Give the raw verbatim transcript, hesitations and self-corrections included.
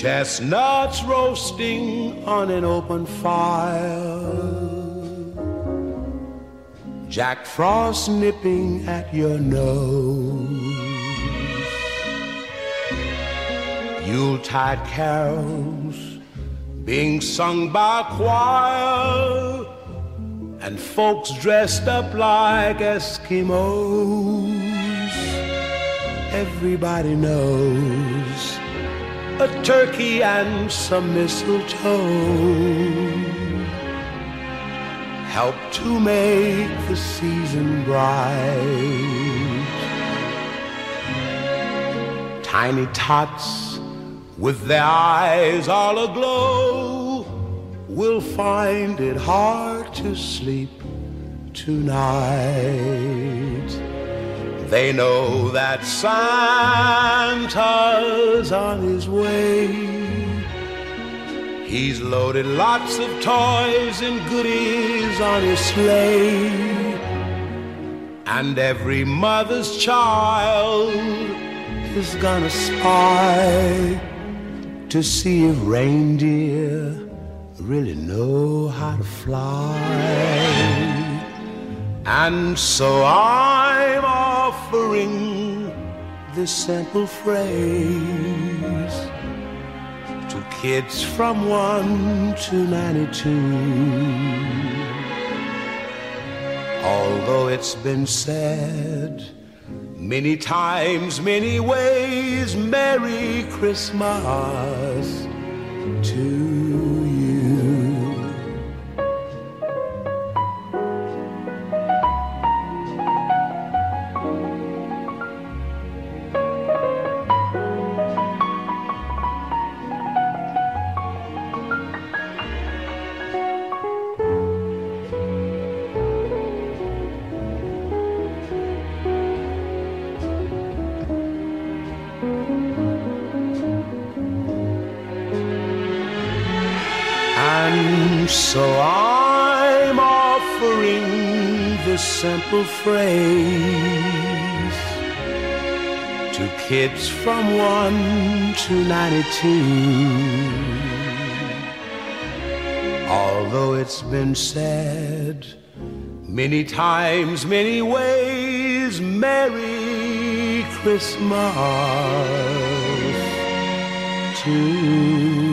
Chestnuts roasting on an open fire, Jack Frost nipping at your nose, Yuletide carols being sung by choir, and folks dressed up like Eskimos. Everybody knows a turkey and some mistletoe help to make the season bright. Tiny tots with their eyes all aglow will find it hard to sleep tonight. They know that Santa's on his way. He's loaded lots of toys and goodies on his sleigh, and every mother's child is gonna spy to see if reindeer really know how to fly. And so I'm offering this simple phrase to kids from one to ninety-two. Although it's been said many times, many ways, Merry Christmas to you. And so I'm offering this simple phrase to kids from one to ninety-two. Although it's been said many times, many ways, Merry Christmas to you.